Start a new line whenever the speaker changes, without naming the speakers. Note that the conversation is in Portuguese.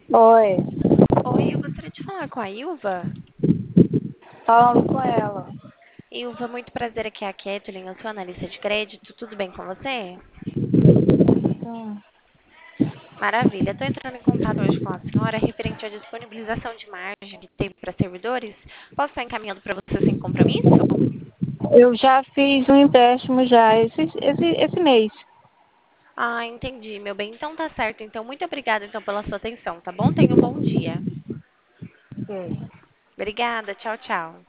Oi,
Oi, eu gostaria de falar com a Ilva.
falando com ela.
Ilva, muito prazer, aqui é a Kathleen, eu sou analista de crédito, tudo bem com você?
Hum,
Maravilha, estou entrando em contato hoje com a senhora referente à disponibilização de margem que teve para servidores. Posso estar encaminhando para você sem compromisso?
Eu já fiz um empréstimo já esse mês.
Ah, entendi, meu bem. Então tá certo. Então, muito obrigada então pela sua atenção, tá bom? Tenha um bom dia.
Ok.
Obrigada, tchau, tchau.